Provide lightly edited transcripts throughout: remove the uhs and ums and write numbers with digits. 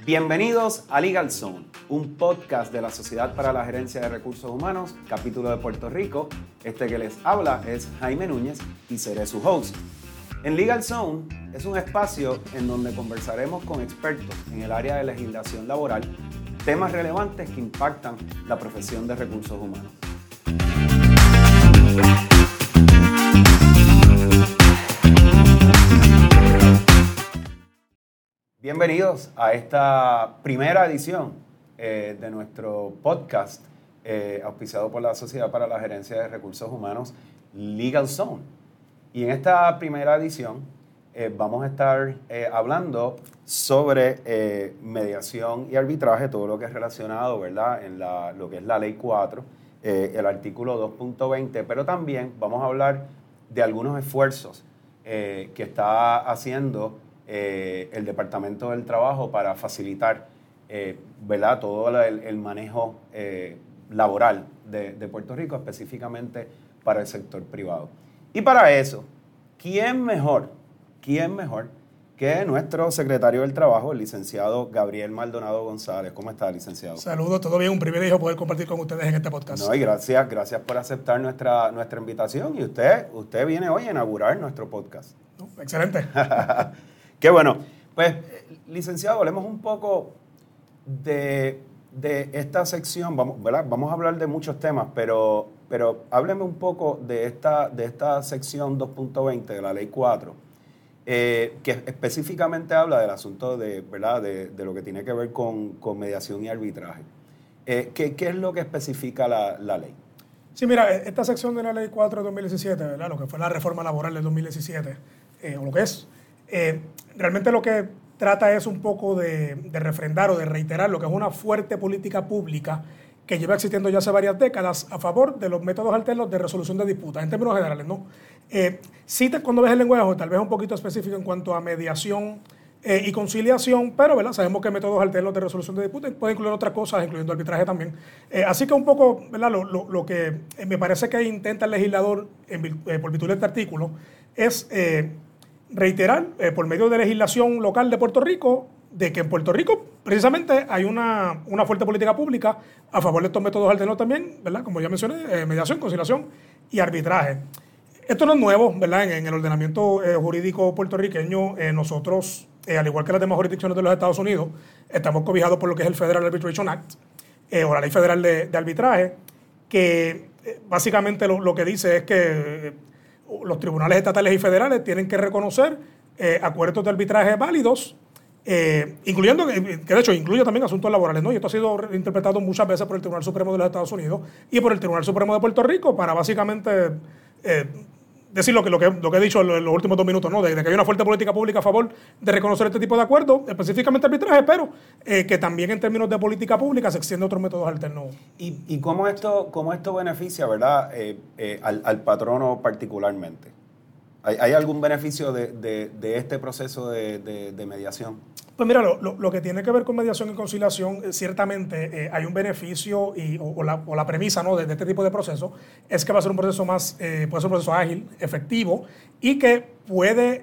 Bienvenidos a Legal Zone, un podcast de la Sociedad para la Gerencia de Recursos Humanos, capítulo de Puerto Rico. Este que les habla es Jaime Núñez y seré su host. En Legal Zone es un espacio en donde conversaremos con expertos en el área de legislación laboral, temas relevantes que impactan la profesión de recursos humanos. Bienvenidos a esta primera edición de nuestro podcast auspiciado por la Sociedad para la Gerencia de Recursos Humanos, Legal Zone. Y en esta primera edición vamos a estar hablando sobre mediación y arbitraje, todo lo que es relacionado, ¿verdad?, en lo que es la Ley 4, el artículo 2.20, pero también vamos a hablar de algunos esfuerzos que está haciendo el Departamento del Trabajo para facilitar ¿verdad?, todo el manejo laboral de Puerto Rico, específicamente para el sector privado. Y para eso, ¿quién mejor que nuestro secretario del Trabajo, el licenciado Gabriel Maldonado González? ¿Cómo está, licenciado? Saludos, todo bien, un privilegio poder compartir con ustedes en este podcast. No, y gracias por aceptar nuestra invitación. Y usted viene hoy a inaugurar nuestro podcast. Excelente. Qué bueno. Pues, licenciado, hablemos un poco de esta sección. Vamos a hablar de muchos temas, pero hábleme un poco de esta sección 2.20 de la Ley 4, que específicamente habla del asunto ¿verdad?, de lo que tiene que ver con mediación y arbitraje. ¿Qué es lo que especifica la ley? Sí, mira, esta sección de la Ley 4 de 2017, ¿verdad?, lo que fue la reforma laboral del 2017, o lo que es, realmente lo que trata es un poco de refrendar o de reiterar lo que es una fuerte política pública que lleva existiendo ya hace varias décadas a favor de los métodos alternos de resolución de disputas, en términos generales, ¿no? Cuando ves el lenguaje, tal vez un poquito específico en cuanto a mediación y conciliación, pero ¿verdad?, sabemos que métodos alternos de resolución de disputas pueden incluir otras cosas, incluyendo arbitraje también. Así que un poco, ¿verdad?, lo que me parece que intenta el legislador por virtud de este artículo es reiterar por medio de legislación local de Puerto Rico de que en Puerto Rico precisamente hay una fuerte política pública a favor de estos métodos alternos también, ¿verdad?, como ya mencioné, mediación, conciliación y arbitraje. Esto no es nuevo, ¿verdad?, en el ordenamiento jurídico puertorriqueño. Nosotros, al igual que las demás jurisdicciones de los Estados Unidos, estamos cobijados por lo que es el Federal Arbitration Act, o la Ley Federal de Arbitraje, que básicamente lo que dice es que los tribunales estatales y federales tienen que reconocer acuerdos de arbitraje válidos, incluyendo, que de hecho incluye también asuntos laborales, ¿no? Y esto ha sido interpretado muchas veces por el Tribunal Supremo de los Estados Unidos y por el Tribunal Supremo de Puerto Rico para básicamente decir lo que he dicho en los últimos 2 minutos, ¿no? De que hay una fuerte política pública a favor de reconocer este tipo de acuerdos, específicamente arbitraje, pero que también en términos de política pública se extiende a otros métodos alternos. ¿Y cómo esto beneficia, ¿verdad?, al patrono particularmente? ¿Hay algún beneficio de este proceso de mediación? Pues mira, lo que tiene que ver con mediación y conciliación, ciertamente hay un beneficio o la premisa, ¿no?, de este tipo de proceso es que va a ser un proceso puede ser un proceso ágil, efectivo y que puede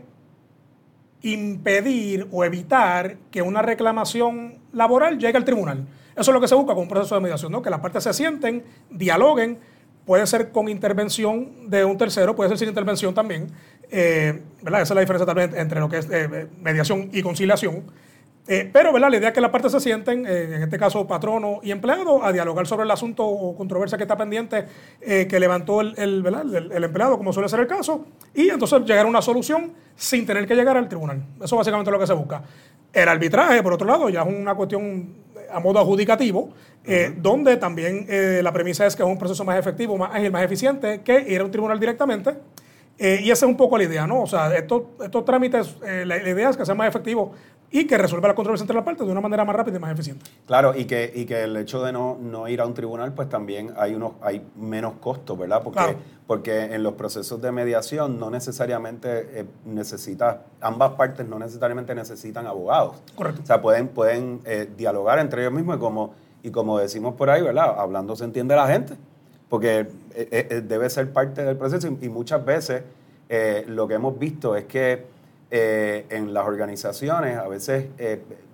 impedir o evitar que una reclamación laboral llegue al tribunal. Eso es lo que se busca con un proceso de mediación, ¿no?, que las partes se sienten, dialoguen. Puede ser con intervención de un tercero, puede ser sin intervención también, ¿verdad? Esa es la diferencia también entre lo que es mediación y conciliación. Pero, ¿verdad?, la idea es que las partes se sienten, en este caso patrono y empleado, a dialogar sobre el asunto o controversia que está pendiente que levantó el empleado, como suele ser el caso, y entonces llegar a una solución sin tener que llegar al tribunal. Eso básicamente es lo que se busca. El arbitraje, por otro lado, ya es una cuestión a modo adjudicativo, donde también la premisa es que es un proceso más efectivo, más ágil, más eficiente que ir a un tribunal directamente. Y esa es un poco la idea, ¿no? O sea, estos trámites, la idea es que sean más efectivos y que resuelva la controversia entre las partes de una manera más rápida y más eficiente. Claro, y que el hecho de no ir a un tribunal, pues también hay menos costos, ¿verdad? Porque en los procesos de mediación no necesariamente ambas partes no necesariamente necesitan abogados. Correcto. O sea, pueden dialogar entre ellos mismos y como decimos por ahí, ¿verdad?, hablando se entiende la gente, porque debe ser parte del proceso y muchas veces lo que hemos visto es que en las organizaciones a veces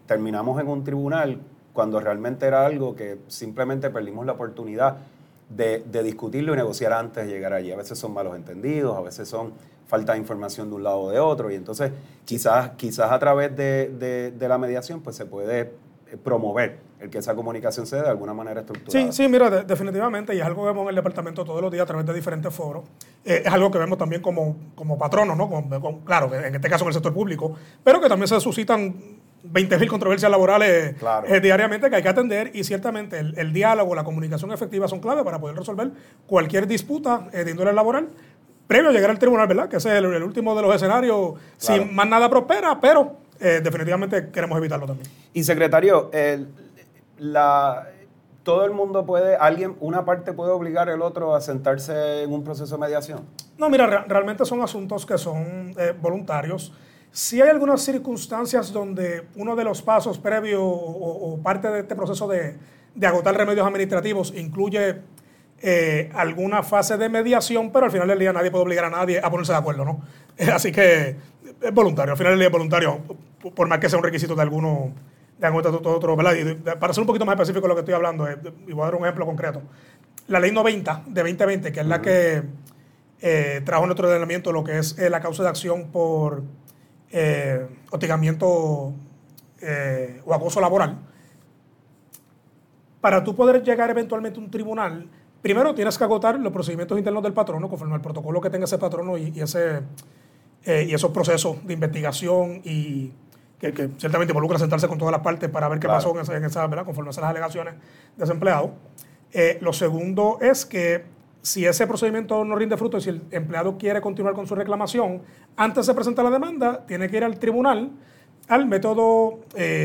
terminamos en un tribunal cuando realmente era algo que simplemente perdimos la oportunidad de discutirlo y negociar antes de llegar allí. A veces son malos entendidos, a veces son falta de información de un lado o de otro, y entonces quizás a través de la mediación pues se puede promover el que esa comunicación se dé de alguna manera estructurada. Sí, mira, definitivamente, y es algo que vemos en el departamento todos los días a través de diferentes foros. Es algo que vemos también como patronos, ¿no? Claro, en este caso en el sector público, pero que también se suscitan 20.000 controversias laborales diariamente que hay que atender, y ciertamente el diálogo, la comunicación efectiva son clave para poder resolver cualquier disputa de índole laboral previo a llegar al tribunal, ¿verdad? Que ese es el último de los escenarios, si más nada prospera, pero definitivamente queremos evitarlo también. Y secretario, todo el mundo puede, una parte puede obligar al otro a sentarse en un proceso de mediación. No, mira, realmente son asuntos que son voluntarios. Si hay algunas circunstancias donde uno de los pasos previos o parte de este proceso de agotar remedios administrativos incluye alguna fase de mediación, pero al final del día nadie puede obligar a nadie a ponerse de acuerdo, ¿no? Así que es voluntario, al final del día es voluntario, por más que sea un requisito de algún otro, ¿verdad? Y para ser un poquito más específico de lo que estoy hablando, y voy a dar un ejemplo concreto. La ley 90 de 2020, que es la que trajo nuestro ordenamiento lo que es la causa de acción por hostigamiento o acoso laboral. Para tú poder llegar eventualmente a un tribunal, primero tienes que agotar los procedimientos internos del patrono conforme al protocolo que tenga ese patrono y esos procesos de investigación y que ciertamente involucra sentarse con todas las partes para ver qué pasó en esa, ¿verdad? Conforme a esas alegaciones de ese empleado. Lo segundo es que si ese procedimiento no rinde fruto y si el empleado quiere continuar con su reclamación, antes de presentar la demanda, tiene que ir al tribunal, al método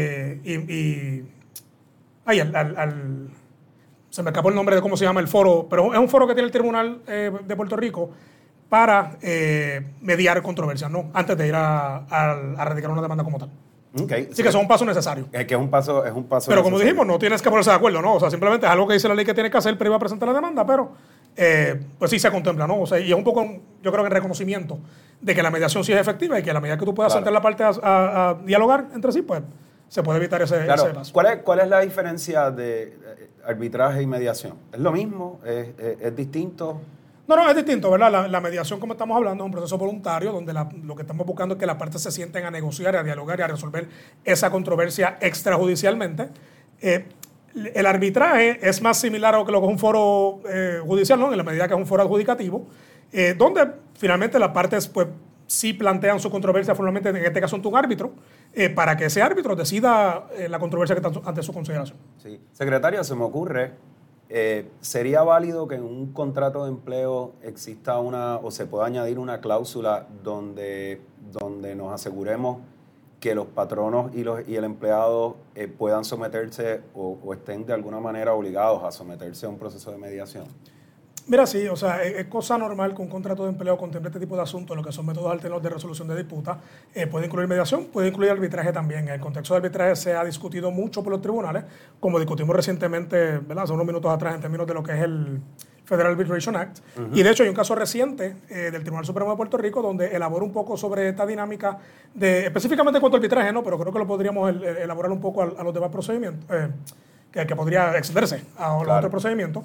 se me escapó el nombre de cómo se llama el foro, pero es un foro que tiene el Tribunal de Puerto Rico para mediar controversias, ¿no? Antes de ir a radicar una demanda como tal. Okay. Así que eso es un paso necesario. Es que es un paso Pero necesario. como dijimos, no tienes que ponerse de acuerdo, ¿no? O sea, simplemente es algo que dice la ley que tienes que hacer previo a presentar la demanda, pero pues sí se contempla, ¿no? O sea, y es un poco, yo creo que en reconocimiento de que la mediación sí es efectiva y que a la medida que tú puedas sentar la parte a dialogar entre sí, pues se puede evitar ese paso. ¿Cuál es la diferencia de arbitraje y mediación? ¿Es lo mismo? ¿Es distinto? No, es distinto, ¿verdad? La mediación, como estamos hablando, es un proceso voluntario donde lo que estamos buscando es que las partes se sienten a negociar, a dialogar y a resolver esa controversia extrajudicialmente. El arbitraje es más similar a lo que es un foro judicial, ¿no? En la medida que es un foro adjudicativo, donde finalmente las partes pues sí plantean su controversia formalmente, en este caso ante un árbitro, para que ese árbitro decida la controversia que está ante su consideración. Sí. Secretario, se me ocurre, ¿sería válido que en un contrato de empleo exista o se pueda añadir una cláusula donde nos aseguremos que los patronos y el empleado puedan someterse o estén de alguna manera obligados a someterse a un proceso de mediación? Mira, sí, o sea, es cosa normal que un contrato de empleo contemple este tipo de asuntos, lo que son métodos alternos de resolución de disputas. Puede incluir mediación, puede incluir arbitraje también. En el contexto de arbitraje se ha discutido mucho por los tribunales, como discutimos recientemente, ¿verdad? Hace unos minutos atrás, en términos de lo que es el Federal Arbitration Act. Y de hecho hay un caso reciente del Tribunal Supremo de Puerto Rico donde elabora un poco sobre esta dinámica específicamente en cuanto al arbitraje, ¿no? Pero creo que lo podríamos elaborar un poco a los demás procedimientos, que podría extenderse a los otros procedimientos.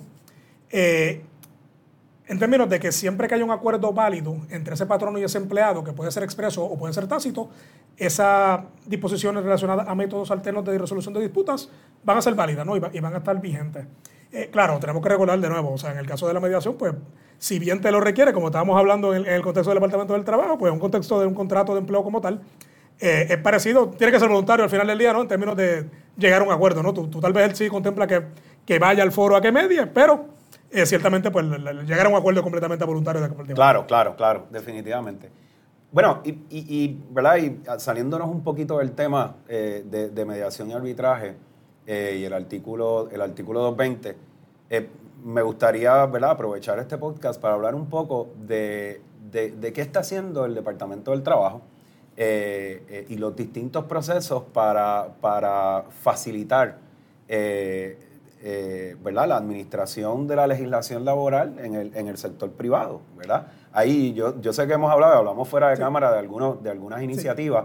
En términos de que siempre que haya un acuerdo válido entre ese patrono y ese empleado, que puede ser expreso o puede ser tácito, esas disposiciones relacionadas a métodos alternos de resolución de disputas van a ser válidas, ¿no? y van a estar vigentes. Claro, tenemos que recordar de nuevo, o sea, en el caso de la mediación, pues, si bien te lo requiere, como estábamos hablando en el contexto del Departamento del Trabajo, pues, en un contexto de un contrato de empleo como tal, es parecido, tiene que ser voluntario al final del día, ¿no? En términos de llegar a un acuerdo, ¿no? Tú tal vez sí contempla que vaya al foro a que medie, pero ciertamente, pues, llegar a un acuerdo completamente voluntario de compartir. Claro, definitivamente. Bueno, ¿verdad? Y saliéndonos un poquito del tema de mediación y arbitraje y el artículo 220, me gustaría, ¿verdad?, aprovechar este podcast para hablar un poco de qué está haciendo el Departamento del Trabajo y los distintos procesos para facilitar ¿verdad?, la administración de la legislación laboral en el sector privado, ¿verdad? Ahí yo sé que hablamos fuera de cámara de algunas iniciativas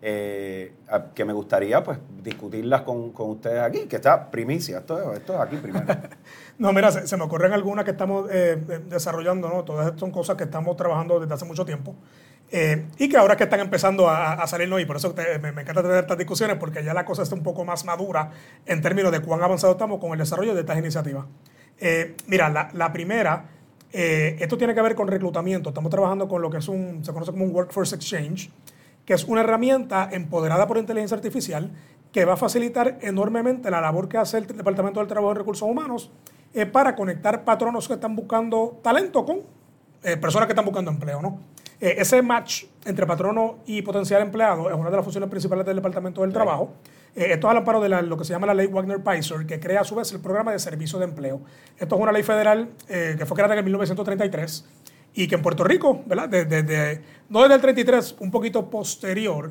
que me gustaría pues discutirlas con ustedes aquí, que está primicia, esto es aquí primero. No, mira, se me ocurren algunas que estamos desarrollando, ¿no? Todas estas son cosas que estamos trabajando desde hace mucho tiempo y que ahora que están empezando a salirnos, y por eso me encanta tener estas discusiones, porque ya la cosa está un poco más madura en términos de cuán avanzado estamos con el desarrollo de estas iniciativas. Mira, la primera, esto tiene que ver con reclutamiento. Estamos trabajando con lo que se conoce como un Workforce Exchange, que es una herramienta empoderada por inteligencia artificial que va a facilitar enormemente la labor que hace el Departamento del Trabajo y Recursos Humanos para conectar patronos que están buscando talento con personas que están buscando empleo, ¿no? Ese match entre patrono y potencial empleado es una de las funciones principales del Departamento del Trabajo. Esto es al amparo de lo que se llama la ley Wagner-Peiser, que crea a su vez el programa de servicio de empleo. Esto es una ley federal que fue creada en 1933 y que en Puerto Rico, ¿verdad? No desde el 33, un poquito posterior,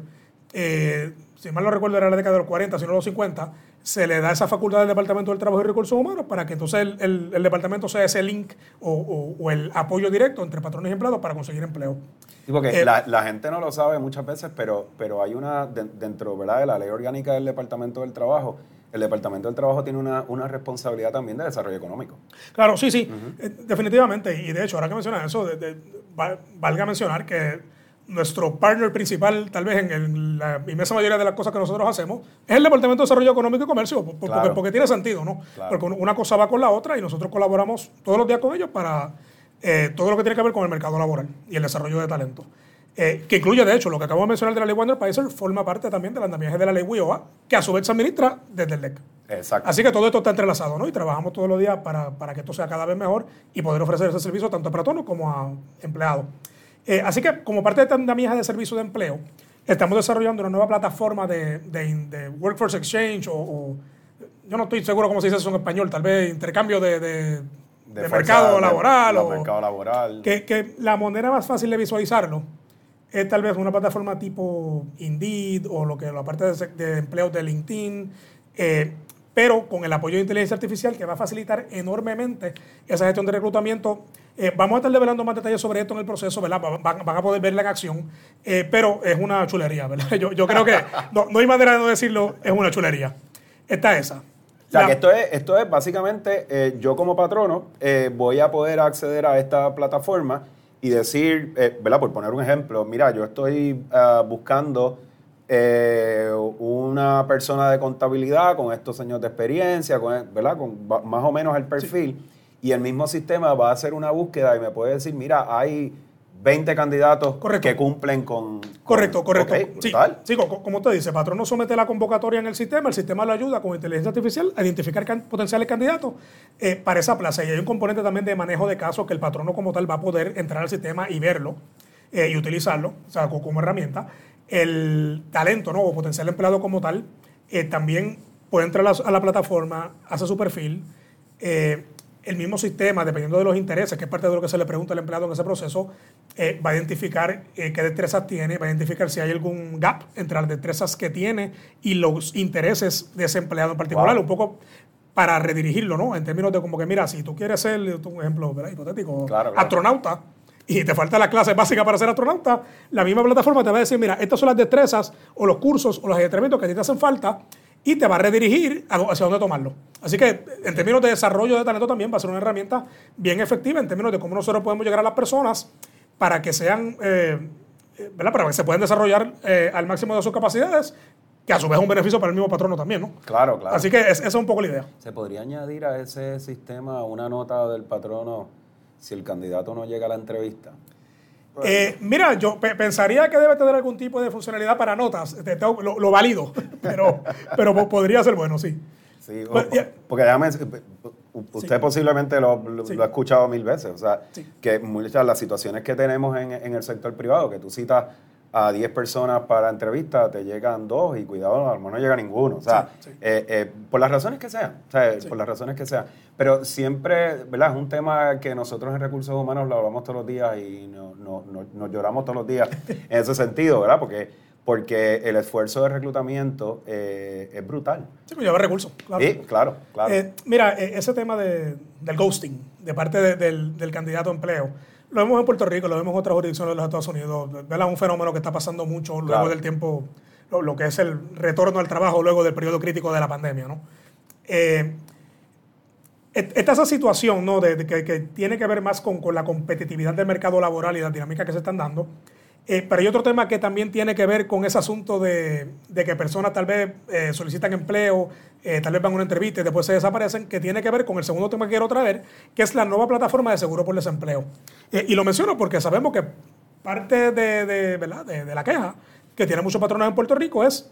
si mal no recuerdo era la década de los 40, sino los 50, se le da esa facultad al Departamento del Trabajo y Recursos Humanos para que entonces el departamento sea ese link o el apoyo directo entre patrones y empleados para conseguir empleo. Sí, porque la gente no lo sabe muchas veces, pero hay una, dentro, ¿verdad?, de la ley orgánica del Departamento del Trabajo, el Departamento del Trabajo tiene una responsabilidad también de desarrollo económico. Claro, sí, definitivamente. Y de hecho, ahora que mencionas eso, valga mencionar que nuestro partner principal, tal vez en la inmensa mayoría de las cosas que nosotros hacemos, es el Departamento de Desarrollo Económico y Comercio, porque tiene sentido, ¿no? Claro. Porque una cosa va con la otra y nosotros colaboramos todos los días con ellos para todo lo que tiene que ver con el mercado laboral y el desarrollo de talento. Que incluye, de hecho, lo que acabo de mencionar de la ley Wagner-Peiser, forma parte también del andamiaje de la ley WIOA, que a su vez se administra desde el DEC. Exacto. Así que todo esto está entrelazado, ¿no? Y trabajamos todos los días para que esto sea cada vez mejor y poder ofrecer ese servicio tanto a patronos como a empleados. Así que, como parte de esta andamiaje de servicio de empleo, estamos desarrollando una nueva plataforma de Workforce Exchange o yo no estoy seguro cómo se dice eso en español, tal vez intercambio de mercado laboral. Mercado laboral. Que la manera más fácil de visualizarlo es tal vez una plataforma tipo Indeed o la parte de empleos de LinkedIn, pero con el apoyo de inteligencia artificial que va a facilitar enormemente esa gestión de reclutamiento. Vamos a estar develando más detalles sobre esto en el proceso, ¿verdad? Van a poder verla en acción, pero es una chulería, ¿verdad? Yo creo que no hay manera de no decirlo, es una chulería. Está esa. O sea, que esto es básicamente, yo como patrono voy a poder acceder a esta plataforma y decir, ¿verdad? Por poner un ejemplo, mira, yo estoy buscando una persona de contabilidad con estos años de experiencia, ¿verdad? Con más o menos el perfil, sí. Y el mismo sistema va a hacer una búsqueda y me puede decir, mira, hay 20 candidatos que cumplen con... Correcto. Okay, sí, como usted dice, patrono somete la convocatoria en el sistema lo ayuda con inteligencia artificial a identificar potenciales candidatos para esa plaza. Y hay un componente también de manejo de casos que el patrono como tal va a poder entrar al sistema y verlo y utilizarlo, o sea, como herramienta. El talento, ¿no?, o potencial empleado como tal, también puede entrar a la plataforma, hace su perfil. El mismo sistema, dependiendo de los intereses, que es parte de lo que se le pregunta al empleado en ese proceso, va a identificar qué destrezas tiene, va a identificar si hay algún gap entre las destrezas que tiene y los intereses de ese empleado en particular, un poco para redirigirlo, ¿no? En términos de como que, mira, si tú quieres ser, un ejemplo, ¿verdad?, hipotético, astronauta, y te falta la clase básica para ser astronauta, la misma plataforma te va a decir, mira, estas son las destrezas o los cursos o los adiestramientos que a ti te hacen falta y te va a redirigir hacia dónde tomarlo. Así que en términos de desarrollo de talento también va a ser una herramienta bien efectiva en términos de cómo nosotros podemos llegar a las personas para que sean, ¿verdad?, para que se puedan desarrollar al máximo de sus capacidades, que a su vez es un beneficio para el mismo patrono también, ¿no? Claro. Así que esa es un poco la idea. ¿Se podría añadir a ese sistema una nota del patrono si el candidato no llega a la entrevista? Mira, yo pensaría que debe tener algún tipo de funcionalidad para notas, lo válido, pero podría ser bueno, sí. Sí, porque déjame, usted posiblemente lo ha escuchado 1000 veces, o sea, que muchas de las situaciones que tenemos en el sector privado, que tú citas a 10 personas para entrevista, te llegan 2 y cuidado, a lo mejor no llega ninguno, o sea, por las razones que sean, por las razones que sean. Pero siempre, ¿verdad?, es un tema que nosotros en Recursos Humanos lo hablamos todos los días y nos lloramos todos los días en ese sentido, ¿verdad? Porque el esfuerzo de reclutamiento es brutal. Sí, pues lleva recursos, claro. Sí, claro. Mira, ese tema del ghosting de parte del candidato a empleo, lo vemos en Puerto Rico, lo vemos en otras jurisdicciones de los Estados Unidos, ¿verdad? Un fenómeno que está pasando mucho luego del tiempo lo que es el retorno al trabajo luego del periodo crítico de la pandemia, ¿no? Está esa situación, ¿no? que tiene que ver más con la competitividad del mercado laboral y las dinámicas que se están dando. Pero hay otro tema que también tiene que ver con ese asunto de que personas tal vez solicitan empleo, tal vez van a una entrevista y después se desaparecen, que tiene que ver con el segundo tema que quiero traer, que es la nueva plataforma de seguro por desempleo. Y lo menciono porque sabemos que parte de la queja que tienen muchos patronos en Puerto Rico es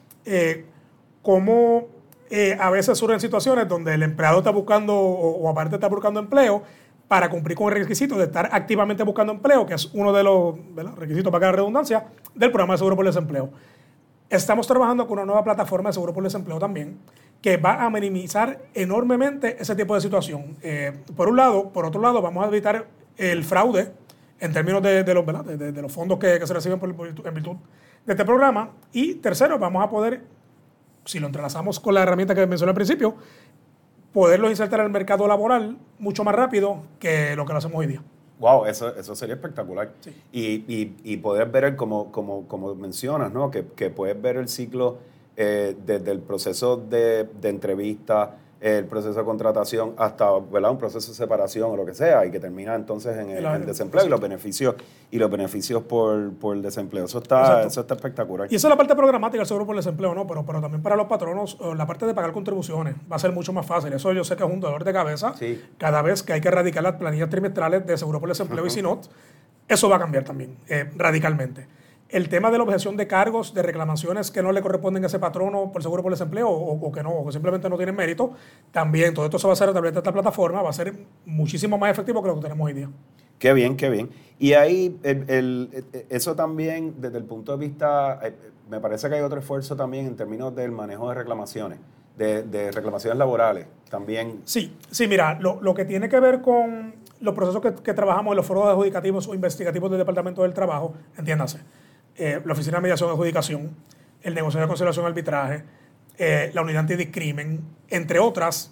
cómo a veces surgen situaciones donde el empleado está buscando o aparte está buscando empleo para cumplir con el requisito de estar activamente buscando empleo, que es uno de los requisitos, para la redundancia, del programa de seguro por desempleo. Estamos trabajando con una nueva plataforma de seguro por desempleo también, que va a minimizar enormemente ese tipo de situación. Por otro lado, vamos a evitar el fraude en términos de los fondos que se reciben en virtud de este programa. Y tercero, vamos a poder, si lo entrelazamos con la herramienta que mencioné al principio, poderlos insertar en el mercado laboral mucho más rápido que lo hacemos hoy día. Wow, eso sería espectacular. Sí. Y poder ver, como mencionas, ¿no? Que puedes ver el ciclo desde el proceso de entrevista, el proceso de contratación, hasta, ¿verdad?, un proceso de separación o lo que sea, y que termina entonces en el desempleo y los beneficios por el desempleo. Eso está espectacular. Y esa es la parte programática del seguro por desempleo, ¿no? Pero también para los patronos, la parte de pagar contribuciones va a ser mucho más fácil. Eso yo sé que es un dolor de cabeza. Sí. Cada vez que hay que erradicar las planillas trimestrales de seguro por desempleo y SINOT, eso va a cambiar también, radicalmente. El tema de la objeción de cargos, de reclamaciones que no le corresponden a ese patrono por seguro por desempleo o que no, o que simplemente no tienen mérito, también todo esto se va a hacer a través de esta plataforma, va a ser muchísimo más efectivo que lo que tenemos hoy día. Qué bien, qué bien. Y ahí, eso también, desde el punto de vista, me parece que hay otro esfuerzo también en términos del manejo de reclamaciones, de reclamaciones laborales también. Sí, mira, lo que tiene que ver con los procesos que trabajamos en los foros adjudicativos o investigativos del Departamento del Trabajo, entiéndase, la Oficina de Mediación y Adjudicación, el Negocio de Conciliación y Arbitraje, la Unidad Antidiscrimen, entre otras,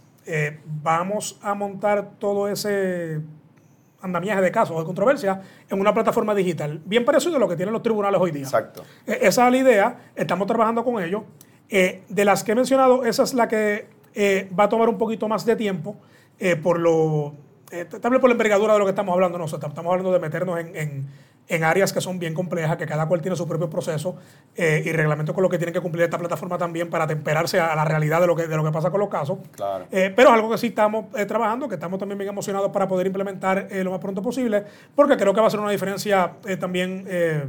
vamos a montar todo ese andamiaje de casos o de controversia en una plataforma digital, bien parecido a lo que tienen los tribunales hoy día. Exacto. Esa es la idea, estamos trabajando con ellos. De las que he mencionado, esa es la que va a tomar un poquito más de tiempo tal vez por la envergadura de lo que estamos hablando. No, estamos hablando de meternos en áreas que son bien complejas, que cada cual tiene su propio proceso y reglamento con lo que tiene que cumplir esta plataforma también para temperarse a la realidad de lo que pasa con los casos. Claro. Pero es algo que sí estamos trabajando, que estamos también bien emocionados para poder implementar lo más pronto posible, porque creo que va a ser una diferencia también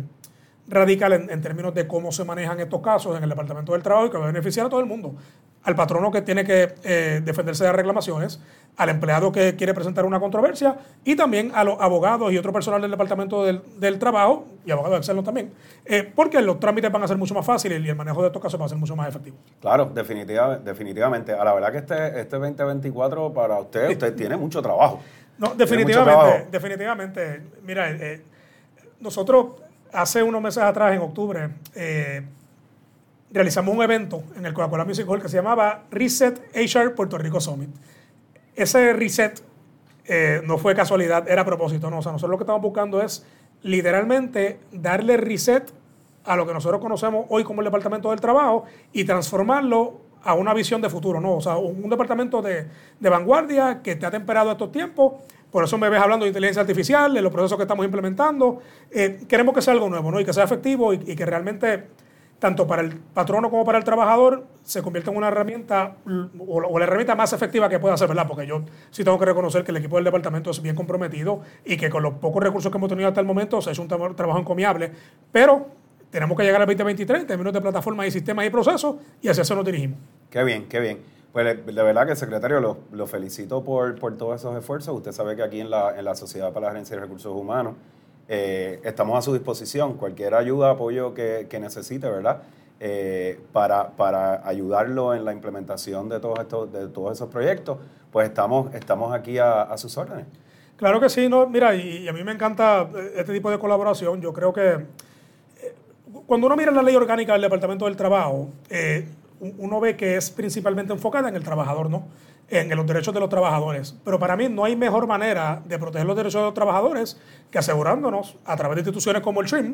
radical en términos de cómo se manejan estos casos en el Departamento del Trabajo y que va a beneficiar a todo el mundo. Al patrono que tiene que defenderse de reclamaciones, al empleado que quiere presentar una controversia y también a los abogados y otro personal del Departamento del Trabajo y abogados externos también, porque los trámites van a ser mucho más fáciles y el manejo de estos casos va a ser mucho más efectivo. Claro, definitivamente. A la verdad que este 2024 para usted tiene mucho trabajo. No, definitivamente. Mira, nosotros hace unos meses atrás, en octubre, realizamos un evento en el Coca-Cola Music Hall que se llamaba Reset HR Puerto Rico Summit. Ese reset no fue casualidad, era a propósito, ¿no? O sea, nosotros lo que estamos buscando es literalmente darle reset a lo que nosotros conocemos hoy como el Departamento del Trabajo y transformarlo a una visión de futuro, ¿no? O sea, un departamento de vanguardia que esté atemperado a estos tiempos. Por eso me ves hablando de inteligencia artificial, de los procesos que estamos implementando. Queremos que sea algo nuevo, ¿no? Y que sea efectivo y que realmente, tanto para el patrono como para el trabajador, se convierta en una herramienta o la herramienta más efectiva que pueda ser, ¿verdad? Porque yo sí tengo que reconocer que el equipo del departamento es bien comprometido y que con los pocos recursos que hemos tenido hasta el momento se ha hecho un trabajo encomiable, pero tenemos que llegar al 2023 en términos de plataformas y sistemas y procesos y hacia eso nos dirigimos. Qué bien, qué bien. Pues de verdad que, secretario, lo felicito por todos esos esfuerzos. Usted sabe que aquí en la Sociedad para la Gerencia de Recursos Humanos estamos a su disposición. Cualquier ayuda, apoyo que necesite, ¿verdad? Para ayudarlo en la implementación de todos esos proyectos, pues estamos aquí a sus órdenes. Claro que sí, no, mira, y a mí me encanta este tipo de colaboración. Yo creo que cuando uno mira la ley orgánica del Departamento del Trabajo, uno ve que es principalmente enfocada en el trabajador, ¿no? En los derechos de los trabajadores. Pero para mí no hay mejor manera de proteger los derechos de los trabajadores que asegurándonos, a través de instituciones como el TRIM,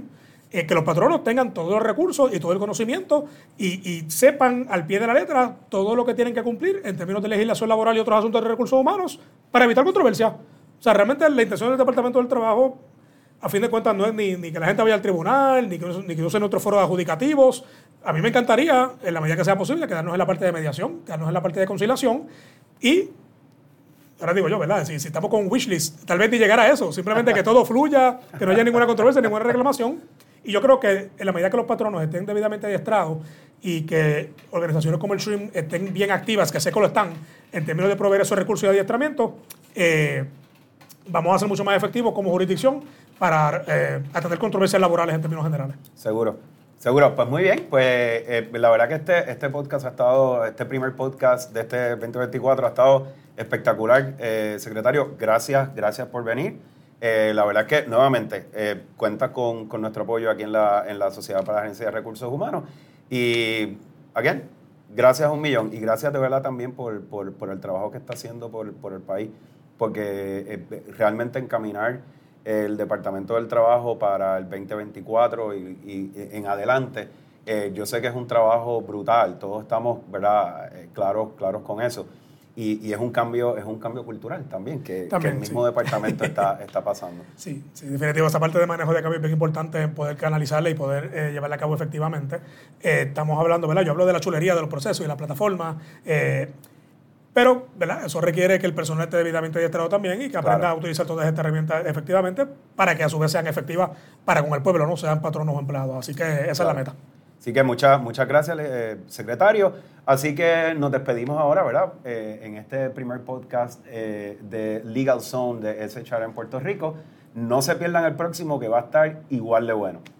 que los patronos tengan todos los recursos y todo el conocimiento y sepan al pie de la letra todo lo que tienen que cumplir en términos de legislación laboral y otros asuntos de recursos humanos para evitar controversia. O sea, realmente la intención del Departamento del Trabajo, a fin de cuentas, no es ni que la gente vaya al tribunal, ni que use nuestros foros adjudicativos. A mí me encantaría, en la medida que sea posible, quedarnos en la parte de mediación, quedarnos en la parte de conciliación y, ahora digo yo, ¿verdad? Si estamos con un wishlist, tal vez ni llegar a eso, simplemente que todo fluya, que no haya ninguna controversia, ninguna reclamación. Y yo creo que en la medida que los patronos estén debidamente adiestrados y que organizaciones como el SHRM estén bien activas, que sé que lo están, en términos de proveer esos recursos y adiestramiento, vamos a ser mucho más efectivos como jurisdicción para atender controversias laborales en términos generales. Seguro. Pues muy bien, pues la verdad que este podcast ha estado, este primer podcast de este 2024 ha estado espectacular. Secretario, gracias por venir. La verdad es que nuevamente cuenta con nuestro apoyo aquí en la Sociedad para la Gerencia de Recursos Humanos. Y, again, gracias un millón. Y gracias de verdad también por el trabajo que está haciendo por el país. Porque realmente encaminar el Departamento del Trabajo para el 2024 y en adelante, yo sé que es un trabajo brutal. Todos estamos, ¿verdad?, claros con eso. Y es un cambio cultural también, que el mismo departamento está pasando. Sí, definitivo. Esa parte de manejo de cambio es bien importante en poder canalizarla y poder llevarla a cabo efectivamente. Estamos hablando, ¿verdad? Yo hablo de la chulería de los procesos y la plataforma, pero, ¿verdad?, eso requiere que el personal esté debidamente adiestrado también y que aprenda a utilizar todas estas herramientas efectivamente para que a su vez sean efectivas para con el pueblo, no sean patronos o empleados. Así que esa es la meta. Así que muchas gracias, secretario. Así que nos despedimos ahora, ¿verdad? En este primer podcast de Legal Zone de SHR en Puerto Rico. No se pierdan el próximo, que va a estar igual de bueno.